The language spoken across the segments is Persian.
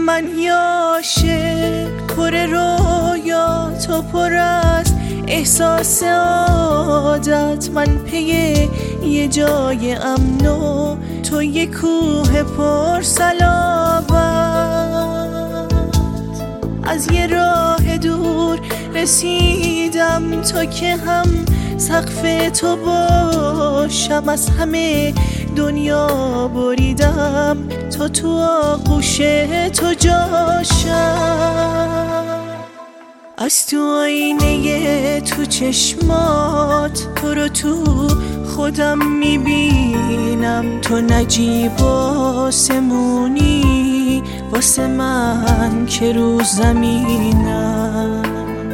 من یاشه پر رویا تو پر از احساس عادت، من پی یه جای امن و تو یه کوه پر صلابت. از یه راه دور رسیدم تا که هم سقف تو باشم، از همه دنیا بریدم تا تو آغوش تو جاشم. از تو آینه تو چشمات تو رو تو خودم میبینم، تو نجیب آسمونی واسه من که رو زمینم.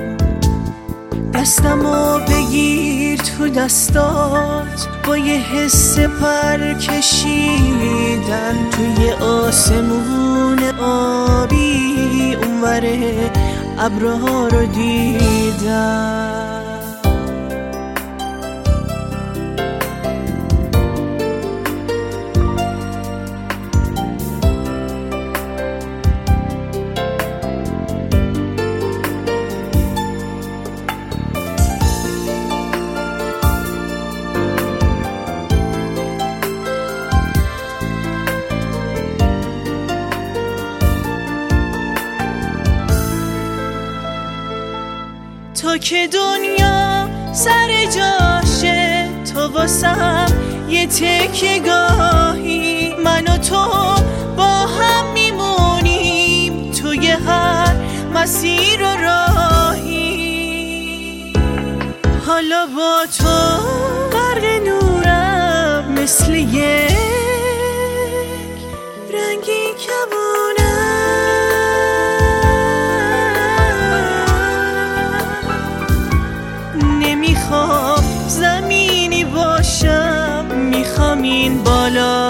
دستمو بگیر تو دستات با یه حس پر کشیدن توی آسمون آبی، اونوره ابرها رو دیدن. تو که دنیا سر جاشه، تو واسم یه تکیه گاهی، من و تو با هم میمونیم توی هر مسیر و راهی. حالا با تو غرق نورم مثل یک رنگین کبونم. نمیخوام زمینی باشم، میخوام این بالا